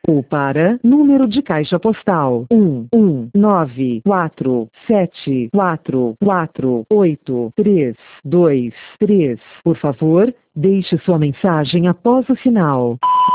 ou para número de caixa postal 11947448323. Por favor, deixe sua mensagem após o sinal.